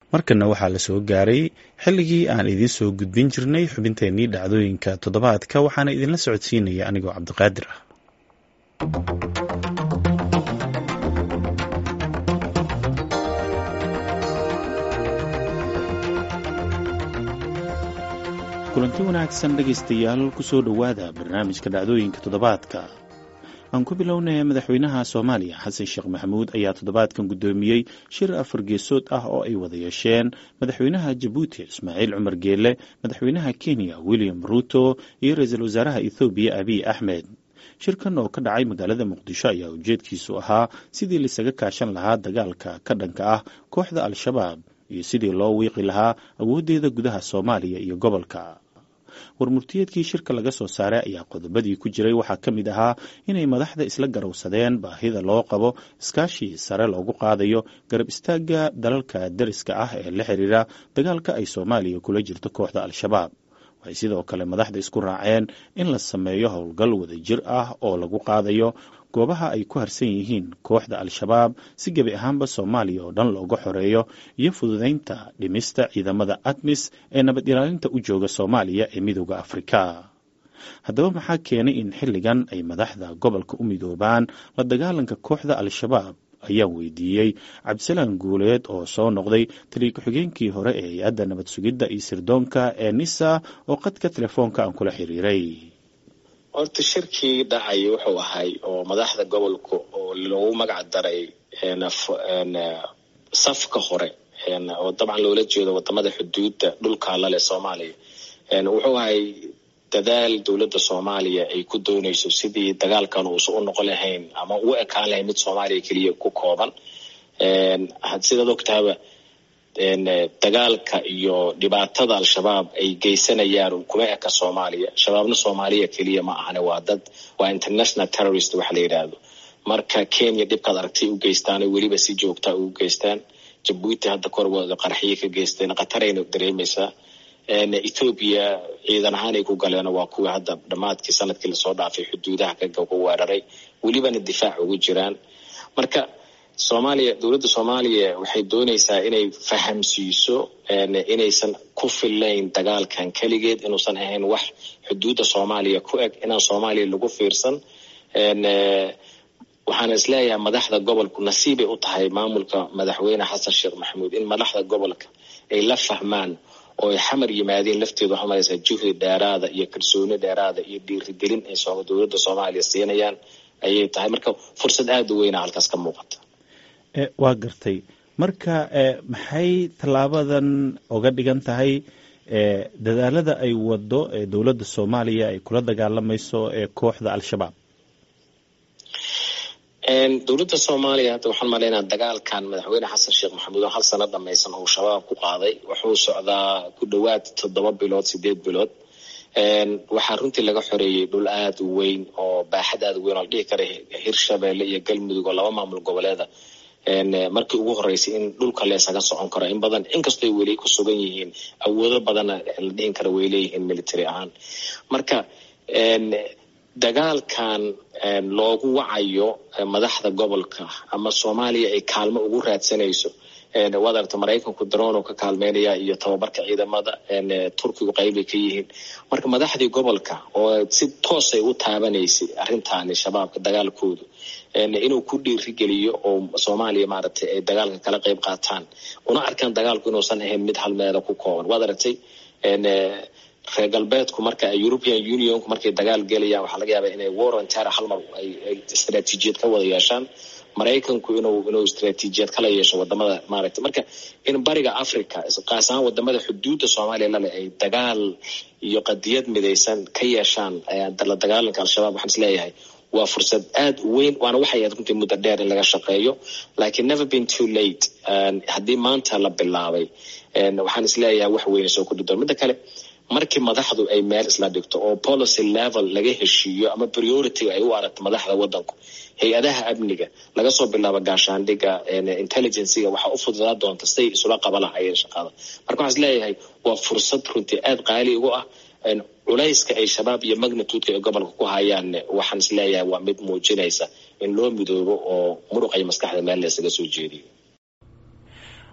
markana waxaa la soo gaaray xilligii aan idiin soo gudbin jirnay xubinteennii dhacdooyinka toddobaadka waxaana idinla socodsiinaya anigoo cabdiqaadir ah. kulanti wanaagsan dhegaystayaal kusoo dhowaada barnaamijka dhacdooyinka toddobaadka. aan ku bilownay madaxweynaha Soomaaliya Xasan Sheekh Maxamuud ayaa toddobaadkan gudoomiyay shir afar geesood ah oo ay wada yeesheen madaxweynaha Djibouti Ismaaciil Cumar Geele, madaxweynaha Kenya William Ruto iyo ra'iisul wasaaraha Ethiopia Abiy Ahmed. shirkan oo ka dhacay magaalada Muqdisho ayaa ujeedkiisu ahaa sidii la isaga kaashan lahaa dagaalka ka dhanka ah kooxda Al-Shabaab iyo sidii loo wiiqi lahaa awoodeeda gudaha Soomaaliya iyo gobolka. warmurtiyeedkii shirka laga soo saaray ayaa qodobadii ku jiray waxaa ka mid ahaa inay madaxda isla garowsadeen baahida loo qabo iskaashi sare loogu qaadayo garab istaagga dalalka dariska ah ee la xiriira dagaalka ay Soomaaliya kula jirto kooxda Al-Shabaab. waxay sidoo kale madaxda isku raaceen in la sameeyo howlgal wadajir ah oo lagu qaadayo goobaha ay ku harsan yihiin kooxda Al-Shabaab si gebi ahaanba Soomaaliya oo dhan looga xoreeyo iyo fududeynta dhimista ciidamada ATMIS ee nabad ilaalinta u jooga Soomaaliya ee midowga Afrika. haddaba maxaa keenay in xilligan ay madaxda gobolka u midoobaan la dagaalanka kooxda Al-Shabaab ayaan weydiiyey Cabdisalaan Guuleed oo soo noqday taliye ku-xigeenkii hore ee hay'adda nabad sugidda iyo sirdoonka ee NISA oo qadka telefoonka aan kula xiriiray. horta shirkii dhacay wuxuu ahay oo madaxda gobolka oo loogu magac daray safka hore oo dabcan loola jeedo wadamada xuduudda dhulka la leh Soomaaliya. wuxuu ahay dadaal dowladda Soomaaliya ay ku doonayso sidii dagaalkan uu soo noqon lahayn ama u ekaan lahayn mid Soomaaliya kaliya ku kooban. sida ogtaaba dagaalka iyo dhibaatada Al-Shabaab ay geysanayaan kuma eka Soomaaliya. shabaabna Soomaaliya kaliya ma ahane waa international terrorist waxa la yiraahdo. marka Kenya dibka aragtay u geystaan waliba si joogta u geystaan. Djibouti hadda korwada qarxiye ka geysteen qatarayna dareemaysa. Ethiopia ciidan ahaan ay ku galeen waa kuwa hadda dhamaadkii sanadkii la soo dhaafay xuduudaha ka weeraray walibana difaac ugu jiraan. marka Soomaaliya dowladda Soomaaliya waxay doonaysaa inay fahamsiiso inaysan ku filayn dagaalkan kaligeed inuusan ahayn wax xuduudda Soomaaliya ku eg inaan Soomaaliya lagu fiirsan. waxaan isleeyahay madaxda gobolku nasiib ay u tahay maamulka madaxweyne Xasan Sheekh Maxamuud in madaxda gobolka ay la fahmaan oo xamar yimaadeen lafteedu waxa maraysa juhdi dheeraada iyo kalsooni dheeraada iyo dhiirigelin ay dowladda Soomaaliya siinayaan ayay tahay. marka fursad aad u weyn halkaas ka muuqata. waa gartay. marka maxay talaabadan uga dhigan tahay dadaalada ay wado dowladda Soomaaliya ay kula dagaalamayso kooxda Al-Shabaab? dowladda Soomaaliya hadda waxaan maleynaa dagaalkan madaxweyne Xasan Sheekh Maxamuud oo hal sano dhameysan oo shabaab ku qaaday wuxuu socdaa ku dhawaad 7 bilood 8 bilood. waxaa runtii laga xoreeyay dhul aad u weyn oo baaxad aad u weyn oo dhihi kara Hirshabeelle iyo Galmudug oo laba maamul goboleeda markii ugu horeysay in dhulka la isaga socon karo in badan inkastoo ay weli ku sugan yihiin awoodo badan la dhihin kara way leeyihiin military ahaan. marka dagaalkan loogu wacayo madaxda gobolka ama Soomaaliya ay kaalmo ugu raadsanayso wadarta Mareykanku drone ka kaalmeynaya iyo tababarka ciidamada Turkiga qayb ka yihiin. marka madaxdii gobolka oo si toos ah u taabanaysay arintan shabaabka dagaalkooda inuu ku dhiirigeliyo oo Soomaaliya maaragtay ay dagaalka kala qayb qaataan una arkaan dagaalku inuusan ahayn mid hal meel ku kooban. wadartay reer galbeedku marka European Unionku markay dagaal galayaan waxa laga yaabaa inay war on terror hal mar ay istiraatiijiyad ka wada yeeshaan. Mareykanku inuu istiraatiijiyad kala yeesho wadamada maaragtay marka in bariga Afrika qaasaan wadamada xuduudda Soomaaliya la ay dagaal iyo qadiyad midaysan ka yeeshaan la dagaalanka Al-Shabaab waxaan isleeyahay waa fursad aad u weyn waana waxay runtii muddo dheer in laga shaqeeyo laakiin never been too late. haddii maanta la bilaabay waxaan isleeyahay wax weyn soo kordhi doona. midda kale markii madaxdu ay meel isla dhigto oo policy level laga heshiiyo ama priority ay u aragto madaxda wadanku hay'adaha amniga laga soo bilaabo gaashaandhiga intelligence waxa u fududaa doonta si isula qabanayeen shaqada. marka waxaan isleeyahay waa fursad runtii aad qaali ugu ah culayska ay shabaab iyo magnitude ay gobolka ku hayaan. waxaan isleeyahay waa mid muujinaysa in loo midoobo oo muruq ay maskaxda meel la isaga soo jeediyo.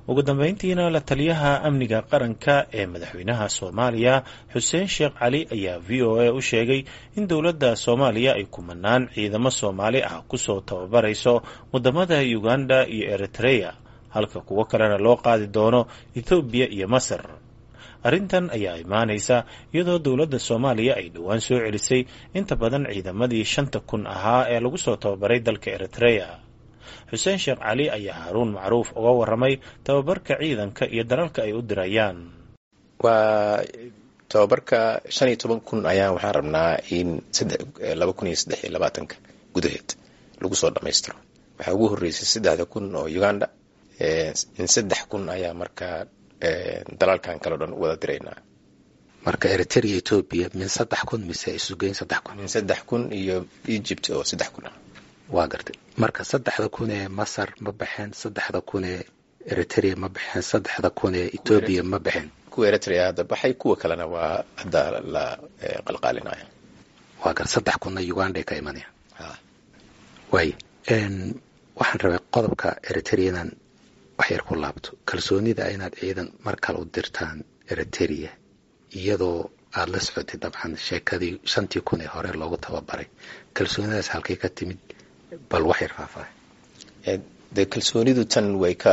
ugu dambeyntiina la taliyaha amniga qaranka ee madaxweynaha Soomaaliya Xuseen Sheekh Cali ayaa VOA u sheegay in dowladda Soomaaliya ay kumanaan ciidamo Soomaali ah ku soo tababarayso wadamada Uganda iyo Eritrea halka kuwa kalena loo qaadi doono Ethiopia iyo Masar. Arrintan ayaa imaanaysa iyadoo dowladda Soomaaliya ay dhawaan soo celisay inta badan ciidamadii 5,000 ahaa ee lagu soo tababaray dalka Eritrea. Xuseen Sheekh Cali ayaa Haruun Macruuf uga warramay tababarka ciidanka iyo dalalka ay u dirayaan. waa tababarka 15,000 ayaan waxaan rabnaa in 2023 gudaheed lagu soo dhameystiro. Waxa ugu horeysay 3,000 oo Uganda, in 3,000 ayaa markaa dalalkan kala dhan wada diraynaa. marka Eritrea iyo Ethiopia min 3,000 mise isu geyn 3,000 min 3,000 iyo Egypt oo 3,000 waa gartay. marka 3,000 ee Masar ma baxeen, 3,000 ee Eritrea ma baxeen, 3,000 ee Ethiopia ma baxeen. kuwa Eritrea hadda baxay, kuwa kalena waa hadda la qalqaalinaya. waa gar 3,000 Uganda ka imanaya. way waxaan rabay qodobka Eritrean wax yar ku laabto. kalsoonida inaad ciidan mar kale u dirtaan Eritrea iyadoo aad la socotay dabcan sheekadii 5,000 ee hore loogu tababaray. kalsoonidaas halkay ka timid? bal wax yar faahfaahin. de kalsoonidu tan way ka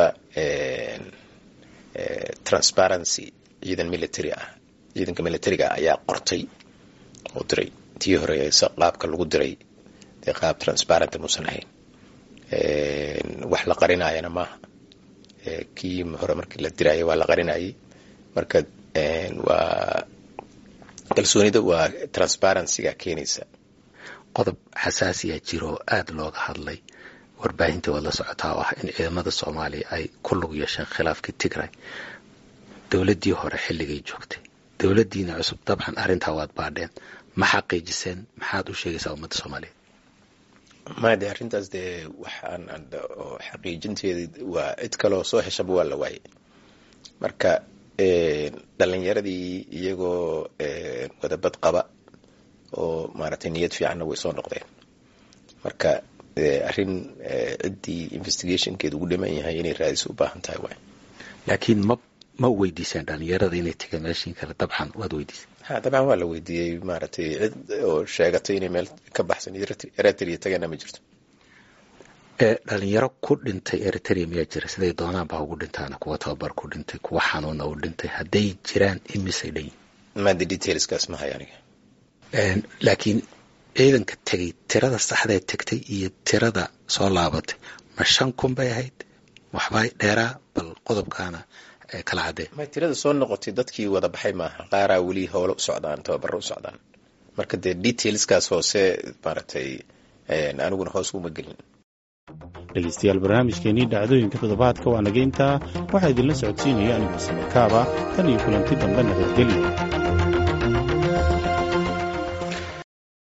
transparency ciidan military ah. ciidanka militariga ayaa qortay oo diray. tii hore qaabka lagu diray de qaab transparent muusan ahayn. wax la qarinayana maaha. kii hore markii la dirayay waa la qarinayay. marka waa kalsoonida waa transparency-ga keenaysa. qodob xasaasiya jiro aad looga hadlay warbaahinta wada socotaa oo ah in ciidamada Soomaaliya ay ku lug yeesheen khilaafkii Tigray dowladii hore xilligay joogtay. dowladiina cusub dabcan arrinta waad baadheen, ma xaqiijiseen? maxaad u sheegaysaa ummadda Soomaaliyeed? ma de arrintaas de waxaan xaqiijinteeda waa cid kale oo soo heshaba waa la waayay. marka dhalinyaradii iyagoo wadabad qaba oo maaragtay niyad fiicanna way soo noqdeen. marka arrin ciddii investigationkeeda ugu dhiman yahay inay raadiso u baahan tahay waay. laakiin ma weydiiseen dhalinyarada inay tagaan meeshiin kale? dabcan waad weydiiseen. dabcan waa la weydiiyey. maaragtay cid oo sheegatay inay meel ka baxsan Eritrea tagana ma jirto. dhalinyaro ku dhintay Eritrea miyaa jira? siday doonaan baa ugu dhintaan, kuwa tababar ku dhintay, kuwa xanuuna u dhintay. hadday jiraan imisay dhan yihiin? maada detailskaas ma hay aniga. laakiin ciidanka tegay tirada saxda tagtay iyo tirada soo laabatay ma 5,000 bay ahayd? waxbay dheeraa? bal qodobkaana kala cadee. ma tirada soo noqotay dadkii wada baxay maaha. qaaraa weli howlo u socdaan, tababaro u socdaan. marka dee detailskaas hoose maaragtay aniguna hoos uma gelin. dhegeystayaal, barnaamijkeenii dhacdooyinka toddobaadka waa naga intaa. waxaa idinla socodsiinaya aniga Samakaaba. tan iyo kulanti dambe nabadgelyo.